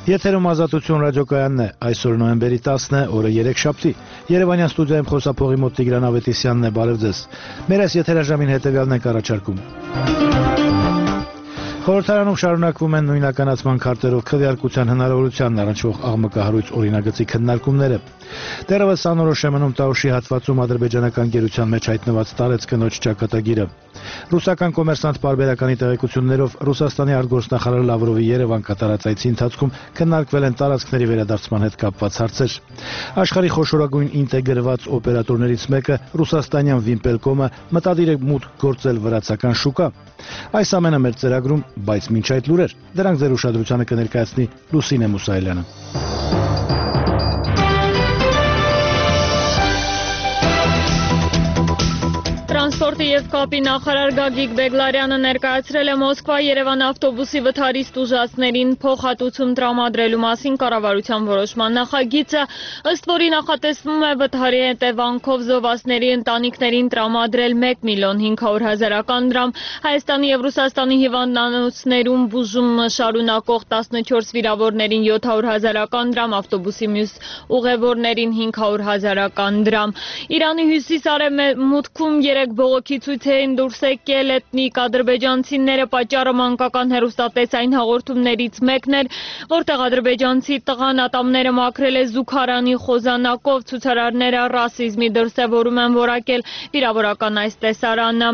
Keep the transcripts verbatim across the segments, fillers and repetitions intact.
Եթերում Ազատություն ռադիոկայանն է, այսօր նոյեմբերի տասն է, օրը երեքշաբթի։ Երևանյան ստուդիայում խոսափողի մոտ Տիգրան Ավետիսյանն է, բարև ձեզ։ Մեր այս եթերաժամին հետևյալն ենք առաջարկում։ Խորհրդարանում շարունակվում են նույնականացման քարտերով քվեարկության հնարավորությանն առնչվող աղմկահարույց օրինագծի քննարկումները։ Դեռևս անորոշ է մնում Տաուշի հատվածում ադրբեջանական գերության մեջ հայտնված տարեց կնոջ ճակատագիրը։ Ռուսական կոմերսանտ պարբերականի տեղեկություններով Ռուսաստանի արտգործնախարար Լավրովի Երևան կատարած այցի ընթացքում քննարկվել են տարածքների վերադարձման հետ կապված հարցեր։ Աշխարհի խոշորագույն ինտեգրված օպերատորներից մեկը ռուսաստանյան Վիմպելկոմը մտադիր է մուտք գործել վրացական շուկա։ Այս ամենը մեր ծրագրում, բայց մինչ այդ լուրեր, դրանք ձեր ուշադրությանը կներկայացնի Լուսինե Մուսայելյանը։ Տրանսպորտի և կապի նախարար Գագիկ Բեգլարյանը ներկայացրել է Մոսկվա-Երևան ավտոբուսի վթարիստ ուժածներին փոխհատուցում տրամադրելու մասին կառավարության որոշման նախագիծը, ըստ որի նախատեսվում է վթարի հետևանքով զոհվածների ընտանիքներին տրամադրել մեկ միլիոն հինգ հարյուր հազարական դրամ, Հայաստանի և Ռուսաստանի հիվանդանոցներում բուժում շարունակող տասնչորս վիրավորներին յոթ հարյուր հազարական դրամ, ավտոբուսի մյուս ուղևորներին հինգ հարյուր հազարական դրամ։ Իրանի հյուսիս-արևմուտքում երեք բողոքի ցույցերին դուրս եկել էթնիկ ադրբեջանցիները, պատճառը մանկական հեռուստատեսային հաղորդումներից մեկն էր, որտեղ ադրբեջանցի տղան ատամները մաքրել է զուգարանի խոզանակով, ցուցարարները ռասիզմի դրսևորում են որակել վիրավորական այս տեսարանը։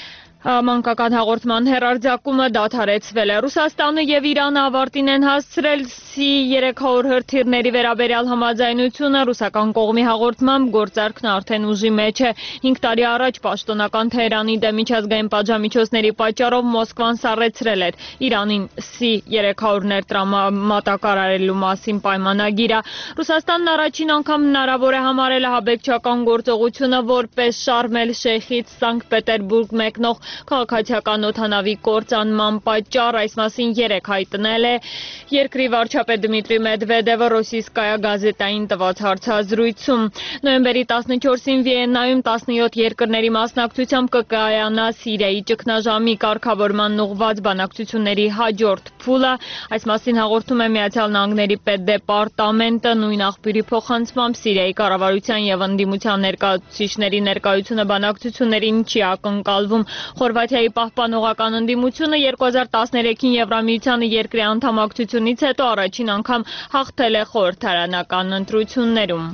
Մանկական հաղորդման հեռարձակումը դադարեցվել է։ Ռուսաստանը և Իրանը ավարտին են հասցրել Սի երեք հարյուր հրթիռների վերաբերյալ համաձայնությունը, ռուսական կողմի հաղորդմամբ գործարքն արդեն ուժի մեջ է։ Հինգ տարի առաջ պաշտոնական Թեհրանի դեմ միջազգային պատժամիջոցների պատճառով Մոսկվան սառեցրել էր Իրանին Սի երեք հարյուրներ տրամատակարարելու մասին պայմանագիրը։ Ռուսաստանն առաջին անգամ հնարավոր է համարել ահաբեկչական գործողությունը որպես Շարմ էլ-Շեյխից Սանկտ Պետերբուրգ մեկնող քաղաքացիական օդանավի կործանման պատճառ, այս մասին երեկ հայտնել է երկրի վարչապետ Դմիտրի Մեդվեդևը Ռոսիյսկայա գազետային տված հարցազրույցում։ Նոյեմբերի տասնչորսին Վիեննայում տասնյոթ երկրների մասնակցությամբ կկայանա Սիրիայի ճգնաժամի կարգավորման ուղղված բանակցությունների հաջորդ փուլը։ Այս մասին հաղորդում է Միացյալ Նահանգների պետդեպարտամենտը, նույն աղբյուրի փոխանցմամբ Սիրիայի կառավարության և ընդդիմության ներկայացուցիչների ներկայությունը բանակցություններին չի ակնկալվում։ Խորվաթիայի պահպանողական ընդդիմությունը երկու հազար տասներեքին Եվրամիությանը երկրի անդամակցությունից հետո առաջին անգամ հաղթել է խորհրդարանական ընտրություններում։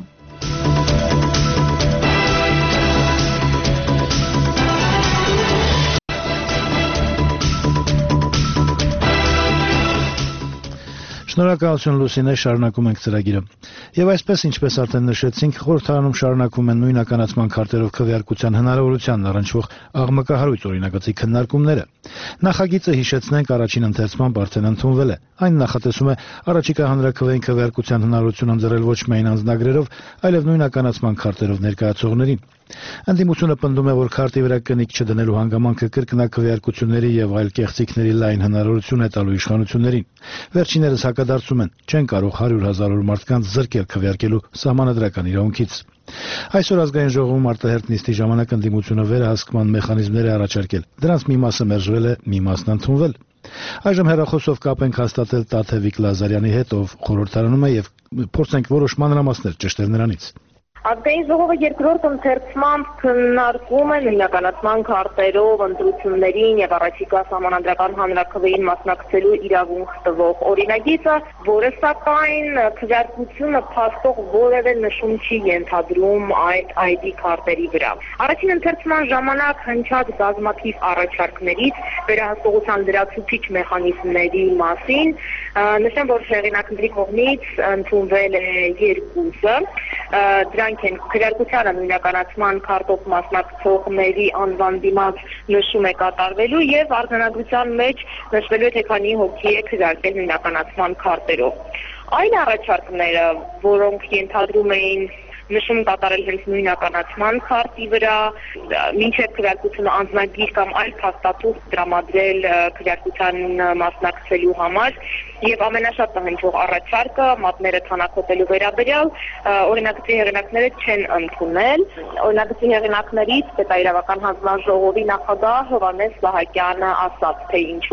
Շնորհակալություն Լուսինե, շարունակում ենք ծրագիրը։ Եվ այսպես, ինչպես արդեն նշեցինք, խորհրդարանում շարունակվում են նույնականացման քարտերով քվեարկության հնարավորությանն առնչվող աղմկահարույց օրինագծի քննարկումները։ Նախագիծը, հիշեցնենք, առաջին ընթերցմամբ արդեն ընդունվել է։ Այն նախատեսում է առաջիկա հանրաքվեին քվեարկության հնարավորություն ընձեռել ոչ միայն անձնագրերով, այլև նույնականացման քարտերով ներկայացողներին։ Ընդդիմությունը պնդում է, որ քարտի վրա կնիկ չդնելու հանգամանքը կրկնակվեարկությունների և այլ կեղծիքների լայն հնարավորություն է տալու իշխանություններին։ Վերջիններս հակադարձում են, չեն կարող հարյուր հազարավոր մարդկանց զրկել քվեարկելու սահմանադրական իրավունքից։ Այսօր ազգային ժողովում արտահերթ նիստի ժամանակ ընդդիմությունը վերահսկման մեխանիզմներ է առաջարկել։ Դրանց մի մասը մերժվել է, մի մասն ընդունվել։ Այժմ հեռախոսով կապ ենք հաստատել Տաթևիկ Լազարյանի հետ, ով խորհրդարանում է, եւ փորձենք որոշ մանրամասներ ճշտել նրանից։ Ազգային ժողովը երկրորդ ընթերցմամբ քննարկում է նույնականացման քարտերով ընտրություններին եւ առաջիկա սահմանադրական հանրաքվեին մասնակցելու իրավունք տվող օրինագիծը, որը սակայն քվեարկությունը փաստող որևէ նշում չի ենթադրում այդ այ դի քարտերի վրա։ Առաջին ընթերցման ժամանակ հնչած բազմաթիվ առաջարկներից վերահսկողության լրացուցիչ մեխանիզմների մասին նշեմ, որ հեղինակների կողմից ընդունվել է երկուսը, դրանք են քվեարկությանը նույնականացման քարտով մասնակցողների անվան դիմաց նշում է կատարվելու եւ արձանագրության մեջ նշվելու է թե քանի հոգի է քվեարկել նույնականացման քարտերով։ Այն առաջարկները, որոնք ենթադրում էին նշում կատարել հենց նույնականացման քարտի վրա, մինչև քվեարկությունը անձնագիր կամ այլ փաստաթուղթ տրամադրել քվեարկության մասնակցելու համար եւ ամենաշատ հնչող առաջարկը մատները թանաքոտելու վերաբերյալ օրինագծի հեղինակները չեն ընդունել։ Օրինագծի հեղինակներից պետաիրավական հանձնաժողովի նախագահ Հովհաննես Սահակյանը ասաց, թե ինչու։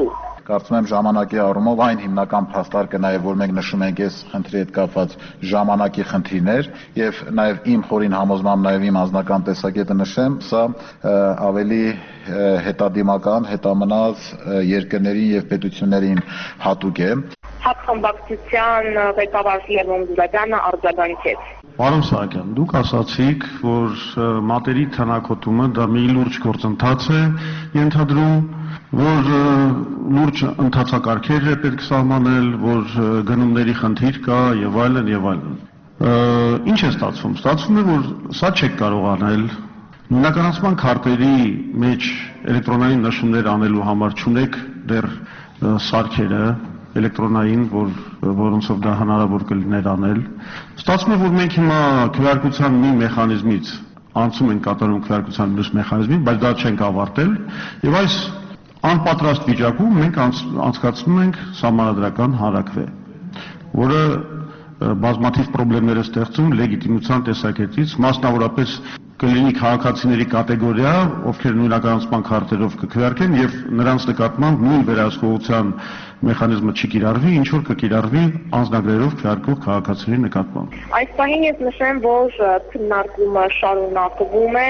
Կարծում եմ ժամանակի առումով այն հիմնական փաստարկը նաև որ մենք նշում ենք այս խնդրի հետ կապված ժամանակի խնդիրներ եւ նաև իմ խորին համոզմամբ նաև իմ անձնական տեսակետը նշեմ, սա ավելի հետադիմական, հետամնաց երկրներին եւ պետություններին հատուկ է։ Հապխմբակցության ղեկավար Լևոն Զուրաբյանը արձագանքեց. Պարոն Սահակյան, դուք ասացիք, որ մատերի թանաքոտումը դա մի լուրջ գործընթաց է ենթադրում, որ լուրջ ընթացակարգեր է պետք սահմանել, որ գնումների խնդիր կա եւ այլն եւ այլն։ Ինչ է ստացվում։ Ստացվում է, որ սա չեք կարող անել։ Նույնականացման քարտերի մեջ էլեկտրոնային նշումներ անելու համար չունեք դեռ սարքերը էլեկտրոնային, որ որոնցով դա հնարավոր կլիներ անել։ Ստացվում է, որ մենք հիմա քվեարկության մի մեխանիզմից անցում ենք կատարում քվեարկության մյուս մեխանիզմին, բայց դա չենք ավարտել, եւ այս անպատրաստ վիճակում մենք անցկացնում ենք սահմանադրական հանրաքվե, որը բազմաթիվ խնդիրներ է ստեղծում լեգիտիմության տեսակետից, մասնավորապես կլինի քաղաքացիների կատեգորիա, ովքեր նույնականացման քարտերով կքվեարկեն եւ նրանց նկատմամբ նույն վերահսկողության մեխանիզմը չկիրառվի, ինչ որ կկիրառվի անձնագրերով քվեարկող քաղաքացիների նկատմամբ։ Այս պահին ես նշեմ, որ քննարկումը շարունակվում է։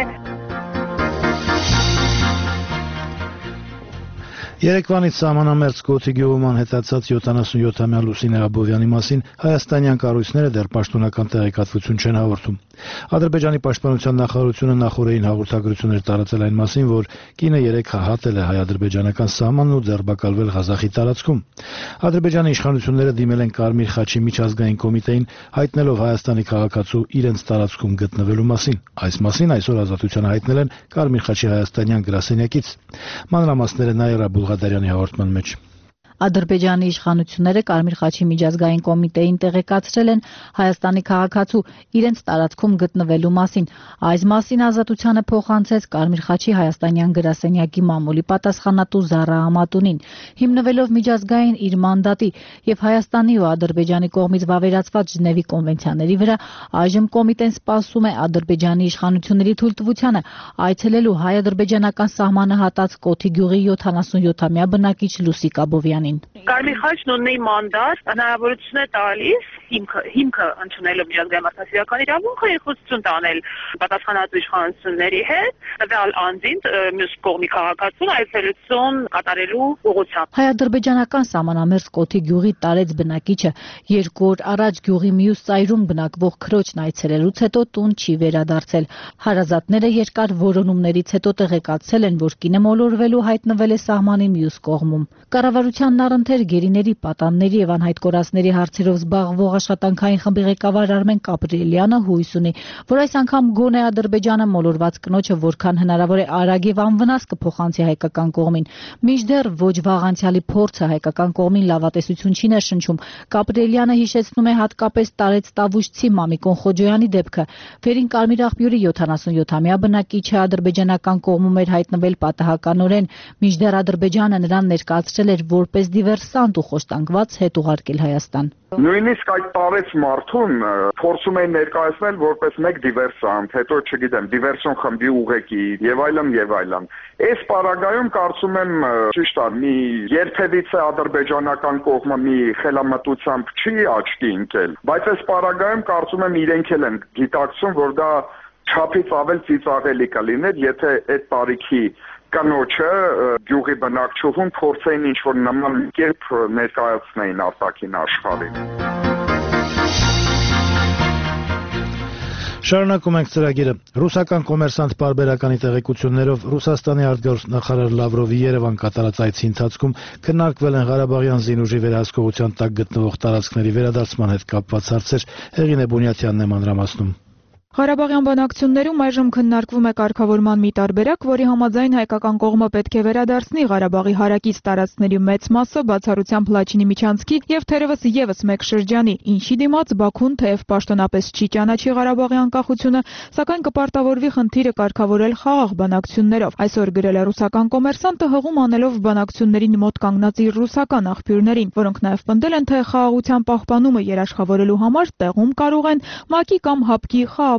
Երեկվանից սահմանամերձ Կոթի գյուղում անհետացած յոթանասունյոթամյա Լուսինե Աբովյանի մասին հայաստանյան կառույցները դեռ պաշտոնական տեղեկատվություն չեն հաղորդում։ Ադրբեջանի պաշտպանության նախարարությունը նախորդին հաղորդագրություններ տարածել այն մասին, որ կինը երեկ հահատել է հայ-ադրբեջանական սահմանն ու ձերբակալվել Ղազախի տարածքում։ Ադրբեջանի իշխանությունները դիմել են Կարմիր խաչի միջազգային կոմիտեին, հայտնելով Հայաստանի քաղաքացու իրենց տարածքում գտնվելու մասին։ Այս մասին այսօր Ազատությանը հայտնել են Կարմիր խաչի հայաստանյան գրասենյակից։ Մանրամասները Նաիրա Բուլղադարյանի հաղորդման մեջ։ Ադրբեջանի իշխանությունները Կարմիր խաչի միջազգային կոմիտեին տեղեկացրել են Հայաստանի քաղաքացու իրենց տարածքում գտնվելու մասին։ Այս մասին Ազատությանը փոխանցեց Կարմիր խաչի հայաստանյան գրասենյակի մամուլի պատասխանատու Զարա Ամատունին։ Հիմնվելով միջազգային իր մանդատի եւ Հայաստանի ու Ադրբեջանի կողմից վավերացված Ժնևի կոնվենցիաների վրա, այժմ կոմիտեն սպասում է Ադրբեջանի իշխանությունների թույլտվությանը այցելելու հայ-ադրբեջանական սահմանը հատած Կոթի գյուղի յոթանասունյոթամյա բնակիչ Լուսիկ Աբովյանին։ Կարմիր խաչն ունի մանդատ, հնարավորություն է տալիս հիմքը հիմքը ընդունելով միջազգային մարդասիրական իրավունքը եւ խոսություն տանել պատասխանատու իշխանությունների հետ, տվյալ անձին մյուս կողմի քաղաքացուն այցելություն կատարելու ուղղությամբ։ Հայ-ադրբեջանական սահմանամերձ Կոթի գյուղի տարեց բնակիչը երկու օր առաջ գյուղի մյուս ծայրում բնակվող քրոջն այցելելուց հետո տուն չի վերադարձել։ Հարազատները երկար որոնումներից հետո տեղեկացել են, որ կինը մոլորվելու հայտնվել է սահմանի մյուս կողմում։ Կառավարության առընթեր գերիների, պատանների եւ անհայտ կորածների հարցերով զբաղվող աշխատանքային խմբի ղեկավար Արմեն Կապրելյանը հույս ունի, որ այս անգամ գոնե Ադրբեջանը մոլորված կնոջը որքան հնարավոր է արագ եւ անվնաս կփոխանցի հայկական կողմին։ Մինչդեռ ոչ վաղ անցյալի փորձը հայկական կողմին լավատեսություն չի ներշնչում։ Կապրելյանը հիշեցնում է հատկապես տարեց Տավուշցի Մամիկոն Խոջոյանի դեպքը։ Վերին Կարմիր աղբյուրի յոթանասունյոթամյա բնակիչը ադրբեջանական կողմում էր հայտնվել պատահականորեն, մինչդեռ Ադրբեջանը նրան ներկայացրել էր որպես դիվերսանտ ու խոշտանգված հետ ուղարկել Հայաստան։ Նույնիսկ այդ տարեց մարդուն փորձում էին ներկայացնել որպես մեկ դիվերսանտ, հետո չգիտեմ, դիվերսիոն խմբի ուղեկի եւ այլն եւ այլն։ Այս պարագայում կարծում եմ ճիշտ է, մի երբևիցե ադրբեջանական կողմը մի խելամտությամբ չի աչքի ընկել, բայց այս պարագայում կարծում եմ իրենք էլ են գիտակցում, որ դա չափից ավել ծիծաղելի կլիներ, եթե այդ տարիքի կնոջը գյուղի բնակչուհուն փորձեին ինչ-որ նման կերպ ներկայացնեին արտաքին աշխարհին։ Շարունակում ենք ծրագիրը։ Ռուսական կոմերսանտ պարբերականի տեղեկություններով Ռուսաստանի արտգործնախարար նախարար Լավրովի Երևան կատարած այցի ընթացքում քննարկվել են Ղարաբաղյան զինուժի վերահսկողության տակ գտնվող տարածքների վերադարձման հետ կապված հարցեր։ Հեղինե Բունյաթյանն է մանրամասնում։ Ղարաբաղյան բանակցություններում այժմ քննարկվում է կարգավորման մի տարբերակ, որի համաձայն հայկական կողմը պետք է վերադարձնի Ղարաբաղի հարակից տարածքների մեծ մասը, բացառությամբ Լաչինի միջանցքի եւ թերևս եւս մեկ շրջանի, ինչի դիմաց Բաքուն թեև պաշտոնապես չի ճանաչի Ղարաբաղի անկախությունը, սակայն կպարտավորվի խնդիրը կարգավորել խաղաղ բանակցություններով։ Այսօր գրել է ռուսական կոմերսանտը, հղում անելով բանակցություններին մոտ կանգնած իր ռուսական աղբյուրներին, որոնք նաեւ պնդել են, թե խաղաղության պահպանումը երաշխավորելու համար տեղում կարող են ՄԱԿ-ի կամ ՀԱՊԿ-ի խաղ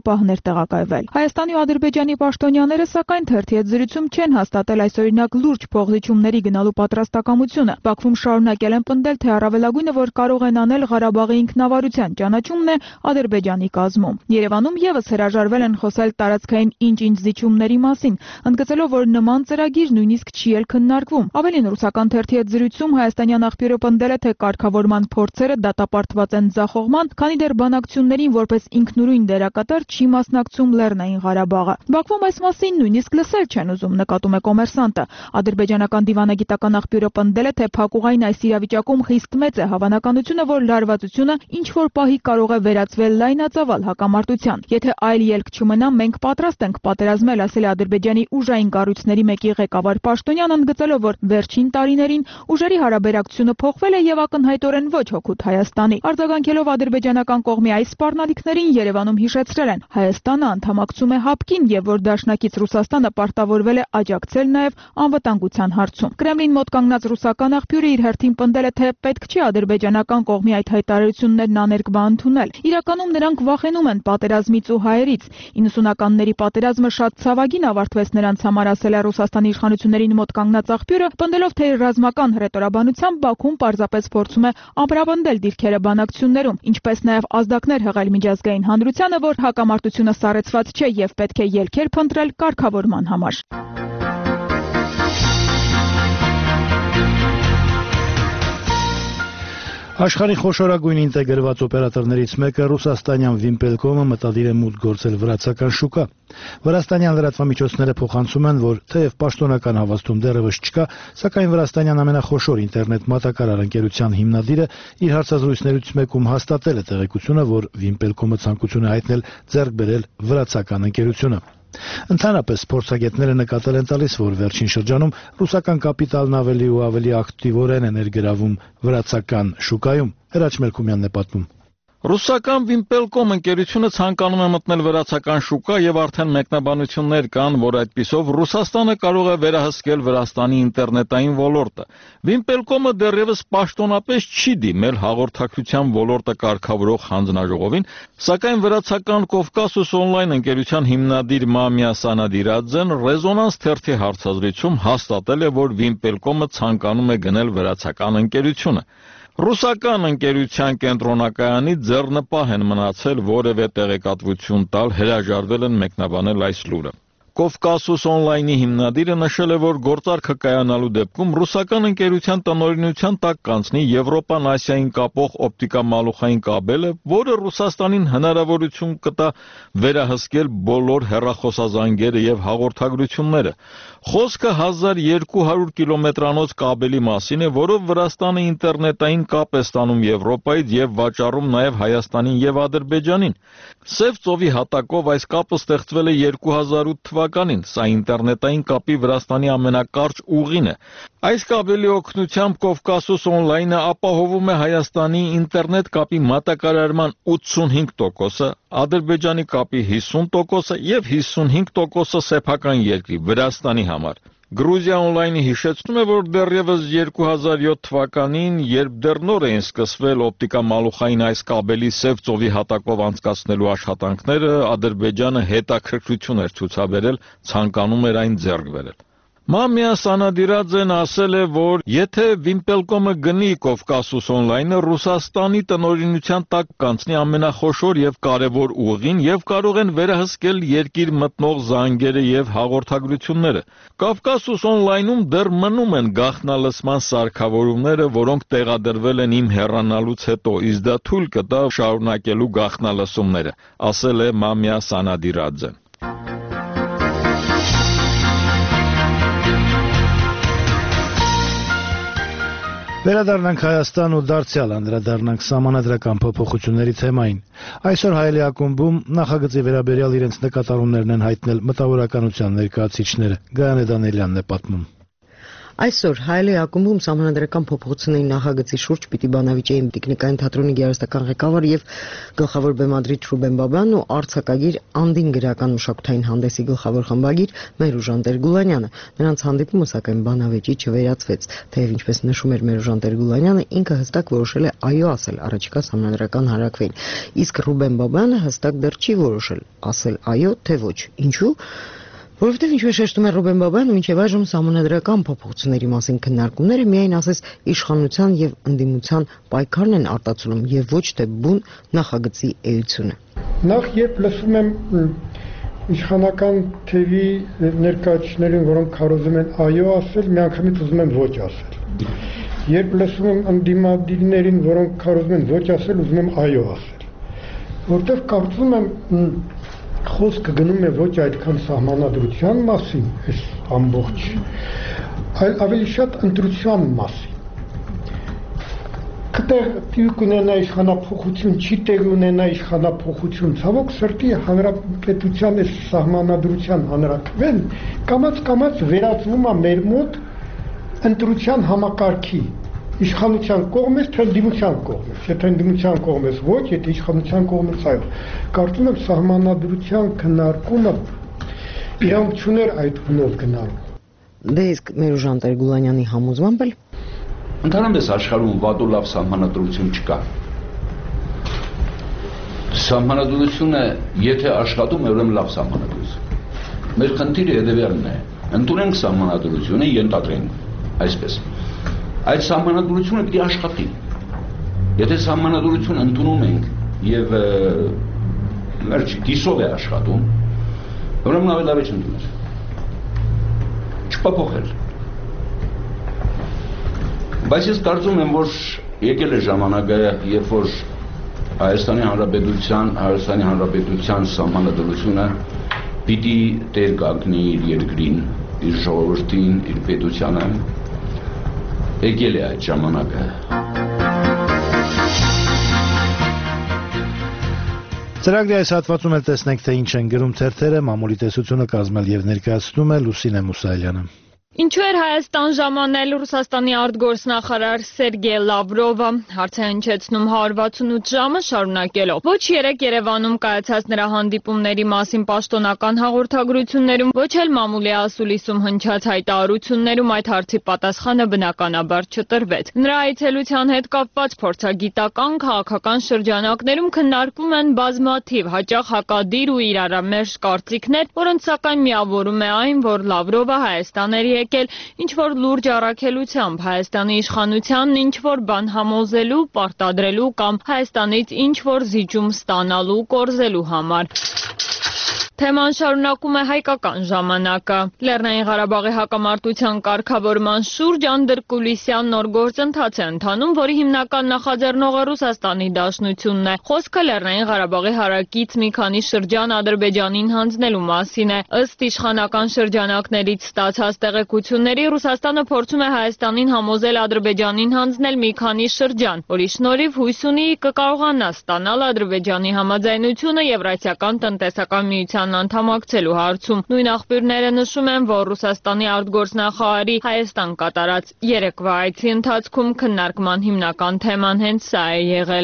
ապահներ տեղակայվել։ Հայաստանի ու Ադրբեջանի պաշտոնյաները սակայն թերթի հետ զրույցում չեն հաստատել այս օրինակ լուրջ փոխզիջումների գնալու պատրաստակամությունը։ Բաքվում շարունակել են պնդել, թե առավելագույնը, որ կարող են անել Ղարաբաղի ինքնավարության ճանաչումն է Ադրբեջանի կազմում։ Երևանում եւս հրաժարվել են խոսել տարածքային ինչ-ինչ զիջումների մասին, ընդգծելով, որ նման ծրագիր նույնիսկ չի էլ քննարկվում։ Ավելին, ռուսական թերթի հետ զրույցում հայաստանյան աղբյուրը պնդել է, թե կարգավորման փորձերը դատապարտված են ձախողման, քանի դեռ բանակցություններին որպես ինքնուրույն դերակատար չի մասնակցում Լեռնային Ղարաբաղը։ Բաքվում այս մասին նույնիսկ լսել չեն ուզում, նկատում է Կոմերսանտը։ Ադրբեջանական դիվանագիտական աղբյուրը պնդել է, թե փակուղային այս իրավիճակում խիստ մեծ է հավանականությունը, որ լարվածությունը ինչ որ պահի կարող է վերածվել լայնածավալ հակամարտության։ Եթե այլ ելք չմնա, մենք պատրաստ ենք պատերազմել, ասել է Ադրբեջանի ուժային կառույցների մեկի ղեկավար Պաշտոնյան, ընդգծելով, որ վերջին տարիներին ուժերի հարաբերակցությունը փոխվել է եւ ակնհայտորեն ոչ հօգուտ Հայաստանի։ Արձագանքելով ադրբեջանական կողմի այս սպառնալիքներին, Երևանում հիշեցրել են, Հայաստանը անդամակցում է ՀԱՊԿ-ին եւ որ դաշնակից Ռուսաստանը պարտավորվել է աջակցել նաեւ անվտանգության հարցում։ Կրեմլին մոտ կանգնած ռուսական աղբյուրը իր հերթին պնդել է, թե պետք չի ադրբեջանական կողմի այդ հայտարարություններն աներկբա ընդունել։ Իրականում նրանք վախենում են պատերազմից ու հայերից։ իննսունականների պատերազմը շատ ցավագին ավարտվեց նրանց համար, ասել է Ռուսաստանի իշխանություններին մոտ կանգնած աղբյուրը, պնդելով, թե ռազմական հռետորաբանությամբ Բաքուն պարզապես փորձում է ամրապնդել դիրքերը բանակցություններում, ինչպես նաև ազդակներ հղել միջազգային հանրությանը, որ հակամարտությունը սառեցված չէ եւ պետք է ելքեր փնտրել կարգավորման համար։ Աշխարհի խոշորագույն ինտեգրված օպերատորներից մեկը ռուսաստանյան Վիմպելկոմը մտադիր է մուտք գործել վրացական շուկա։ Վրաստանյան լրատվամիջոցները փոխանցում են, որ թեև պաշտոնական հավաստում դեռևս չկա, սակայն վրաստանյան ամենախոշոր ինտերնետ մատակարար ընկերության հիմնադիրը իր հարցազրույցներից մեկում հաստատել է տեղեկությունը, որ Վիմպելկոմը ցանկություն է հայտնել ձեռք բերել վրացական ընկերությունը։ Ընդհանրապես փորձագետները նկատել են տալիս, որ վերջին շրջանում ռուսական կապիտալն ավելի ու ավելի ակտիվորեն է ներգրավում վրացական շուկայում։ Հրաչ Մելքումյանն է պատմում։ Ռուսական Վիմպելկոմ ընկերությունը ցանկանում է մտնել վրացական շուկա եւ արդեն մեկնաբանություններ կան, որ այդպիսով Ռուսաստանը կարող է վերահսկել Վրաստանի ինտերնետային ոլորտը։ Վիմպելկոմը դեռևս պաշտոնապես չի դիմել հաղորդակցության ոլորտը կարգավորող հանձնաժողովին, սակայն վրացական Կովկասուս օնլայն ընկերության հիմնադիր Մամիա Սանադիրաձեն Ռեզոնանս թերթի հարցազրույցում հաստատել է, որ Վիմպելկոմը ցանկանում է գնել վրացական ընկերությունը։ Ռուսական ընկերության կենտրոնակայանի ձեռնպահ են մնացել որևէ տեղեկատվություն տալ, հրաժարվել են մեկնաբանել այս լուրը։ Կովկասուս օնլայնի հիմնադիրը նշել է, որ գործարքը կայանալու դեպքում ռուսական ընկերության տնօրինության տակ կանցնի Եվրոպան Ասիային կապող օպտիկամալուխային կաբելը, որը Ռուսաստանին հնարավորություն կտա վերահսկել բոլոր հեռախոսազանգերը եւ հաղորդագրությունները։ Խոսքը հազար երկու հարյուր կիլոմետրանոց կաբելի մասին է, որով Վրաստանը ինտերնետային կապ է ստանում Եվրոպայից եւ վաճառում նաեւ Հայաստանին եւ Ադրբեջանին։ Սև ծովի հատակով այս կապը ստեղծվել է երկու հազար ութ թվականին, սա ինտերնետային կապի Վրաստանի ամենակարճ ուղին է։ Այս կաբելի օգնությամբ Կովկասուս օնլայնը ապահովում է Հայաստանի ինտերնետ կապի մատակարարման ութսունհինգ տոկոսը, Ադրբեջանի կապի հիսուն տոկոսը եւ հիսունհինգ տոկոսը սեփական երկրի Վրաստանի համար։ Գրուզիա օնլայնի հիշեցնում է, որ դեռևս երկու հազար յոթ թվականին, երբ դեռ նոր էին սկսվել օպտիկամալուխային այս կաբելի Սև ծովի հատակով անցկացնելու աշխատանքները, Ադրբեջանը հետաքրքրություն էր ցուցաբերել, ցանկանում էր այն ձեռք բերել։ Մամիա Սանադիրաձեն ասել է, որ եթե Վիմպելկոմը գնի Կովկասուս օնլայնը, Ռուսաստանի տնօրինության տակ կանցնի ամենախոշոր եւ կարեւոր ուղին եւ կարող են վերահսկել երկիր մտնող զանգերը եւ հաղորդագրությունները։ Կովկասուս օնլայնում դեռ մնում են գաղտնալսման սարքավորումները, որոնք տեղադրվել են իմ հեռանալուց հետո, իսկ դա թույլ կտա շարունակելու գաղտնալսումները, ասել է Մամիա Սանադիրաձեն։ Վերադառնանք Հայաստան ու դարձյալ անդրադառնանք սահմանադրական փոփոխությունների թեմային։ Այսօր Հայելի ակումբում նախագծի վերաբերյալ իրենց նկատառումներն են հայտնել մտավորականության ներկայացուցիչները։ Գայանե Դանելյանն է պատմում։ Այսօր Հայելի ակումբում սահմանադրական փոփոխությունների նախագծի շուրջ պիտի բանավիճեին տեխնիկային թատրոնի գեղարվեստական ղեկավար եւ գլխավոր բեմադրիչ Ռուբեն Բաբյանն ու արձակագիր Անդին գրական մշակութային հանդեսի գլխավոր խմբագիր Մերուժան Տեր-Գուլանյանը։ Նրանց հանդիպումը սակայն բանավեճի չվերածվեց, թեև ինչպես նշում էր Մերուժան Տեր-Գուլանյանը, ինքը հստակ որոշել է այո ասել առաջիկա սահմանադրական հարակվին, իսկ Ռուբեն Բաբյանը հստակ դեռ չի որոշել ասել այո թե ոչ։ Ինչու՞։ Որովհետև ինչպես շեշտում է Ռուբեն Բաբյանը, մինչև այժմ սահմանադրական փոփոխությունների մասին քննարկումները միայն ասես իշխանության եւ ընդդիմության պայքարն են արտացոլում եւ ոչ թե բուն նախագծի էությունը։ Նախ երբ լսում եմ իշխանական թևի ներկայացուցիչներին, որոնք քարոզում են այո ասել, միանգամից ուզում եմ ոչ ասել։ Երբ լսում եմ ընդդիմադիրներին, որոնք քարոզում են ոչ ասել, ուզում եմ այո ասել։ Որտեվ կարծում եմ խոսքը գնում է ոչ այդքան սահմանադրության մասին, այս ամբողջ, այլ ավելի շատ ընտրության մասին։ Կտեղ տիպ ունենա իշխանափոխություն, չի տեղ ունենա իշխանափոխություն, ցավոք սրտի հանրապետության այս սահմանադրության հանրակրվեն կամաց-կամաց վերածվում է մեր մոտ ընտրության համակարգի, իշխանության կողմից, թե ընդդիմության կողմից, եթե ընդդիմության կողմից ոչ, եթե իշխանության կողմից այո։ Կարծում եմ սահմանադրության քննարկումը իրավունք չուներ այդ հունով գնալու։ Դե իսկ Մերուժան Տեր-Գուլանյանի համոզմամբ էլ ընդհանրապես աշխարհում վատ ու լավ սահմանադրություն չկա։ Սահմանադրությունը, եթե աշխատում է, ուրեմն լավ սահմանադրություն։ Մեր խնդիրը հետևյալն է. ընդունենք սահմանադրությունը, ենթադրենք այսպես։ Այդ սահմանադրությունը պիտի աշխատի։ Եթե սահմանադրություն ընդունում ենք եւ մեր կիսով է աշխատում, ուրեմն ավելի լավ է չընդունել։ Չփոփոխել։ Բայց ես կարծում եմ, որ եկել է ժամանակը, երբ որ Հայաստանի Հանրապետության, Հայաստանի Հանրապետության սահմանադրությունը պիտի տեր կանգնի իր երկրին, իր ժողովրդին, իր պետությանը։ Եկել է այդ ժամանակը։ Ծրագրի այս հատվածում էլ տեսնենք, թե ինչ են գրում թերթերը, մամուլի տեսությունը կազմել եւ ներկայացնում է Լուսինե Մուսայելյանը։ Ինչու էր Հայաստան ժամանել Ռուսաստանի արտգործնախարար Սերգեյ Լավրովը, հարց է հնչեցնում հարյուր վաթսունութ ժամը շարունակելով։ Ոչ երեկ Երևանում կայացած նրա հանդիպումների մասին պաշտոնական հաղորդագրություններում, ոչ էլ մամուլի ասուլիսում հնչած հայտարարություններում այդ հարցի պատասխանը բնականաբար չտրվեց։ Նրա այցելության հետ կապված փորձագիտական, քաղաքական շրջանակներում քննարկվում են բազմաթիվ հաճախ հակադիր ու իրարամերժ կարծիքներ, որոնց սակայն միավորում է այն, որ Լավրովը Հայաստան էր եկել ինչ-որ լուրջ առաքելությամբ Հայաստանի իշխանությանն ինչ-որ բան համոզելու, պարտադրելու կամ Հայաստանից ինչ-որ զիջում ստանալու, կորզելու համար։ Թեման շարունակում է հայկական ժամանակը։ Լեռնային Ղարաբաղի հակամարտության կարգավորման շուրջ անդրկուլիսյան նոր գործընթաց է ընթանում, որի հիմնական նախաձեռնողը Ռուսաստանի Դաշնությունն է։ Խոսքը Լեռնային Ղարաբաղի հարակից մի քանի շրջան Ադրբեջանին հանձնելու մասին է։ Ըստ իշխանական շրջանակներից ստացած տեղեկությունների, Ռուսաստանը փորձում է Հայաստանին համոզել Ադրբեջանին հանձնել մի քանի շրջան, որի շնորհիվ հույս ունի կկարողանա ստանալ Ադրբեջանի համաձայնությունը Եվրասիական տնտեսական միության անդամակցելու հարցում։ Նույն աղբյուրները նշում են, որ Ռուսաստանի արտգործնախարարի Հայաստան կատարած երեկվա այցի ընթացքում քննարկման հիմնական թեման հենց սա է եղել։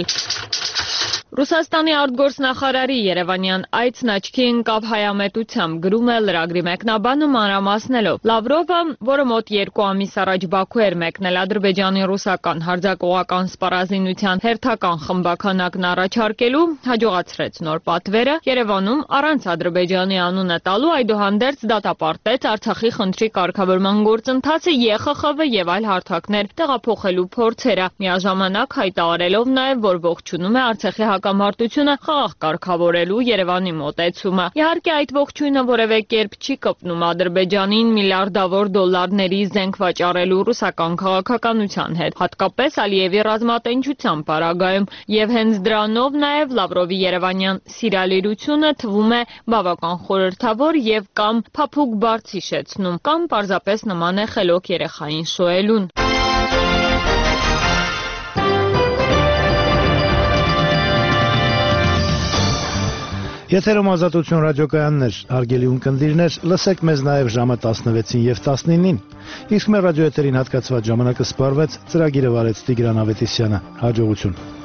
Ռուսաստանի արտգործնախարարի Երևանյան այցն աչքի ընկավ հայամետությամբ, գրում է լրագրի մեկնաբանը մանրամասնելով։ Լավրովը, որը մոտ երկու ամիս առաջ Բաքու էր մեկնել Ադրբեջանի ռուսական հարձակողական սպառազինության հերթական խմբաքանակն առաջարկելու, հաջողացրեց նոր պատվերը, Երևանում առանց Ադրբեջանի անունը տալու այդուհանդերձ դատապարտեց Արցախի խնդրի կարգավորման գործընթացը, Ե Խ Խ V եւ այլ հարթակներ տեղափոխելու փորձերը, միաժամանակ հայտարարելով նաեւ, որ ողջունում է Արցախի հակամարտությունը խաղաղ կարգավորելու Երևանի մոտեցումը։ Իհարկե այդ ողջույնը որևէ կերպ չի կպնում Ադրբեջանին միլիարդավոր դոլարների զենք վաճառելու ռուսական քաղաքականության հետ, հատկապես Ալիևի ռազմատենչության պարագայում, եւ հենց դրանով նաեւ Լավրովի երևանյան սիրալիրությունը թվում է բավական խորհրդավոր եւ կամ փափուկ բարձ հիշեցնում, կամ պարզապես նման է խելոք երեխային շոյելուն։ Եթերում Ազատություն ռադիոկայաններ, հարգելի ունկնդիրներ, լսեք մեզ նաև ժամը տասնվեցին եւ տասնինին։ Իսկ մեր ռադիոեթերին հատկացված ժամանակը սպառվեց, ծրագիրը վարեց Տիգրան Ավետիսյանը։ Հաջողություն։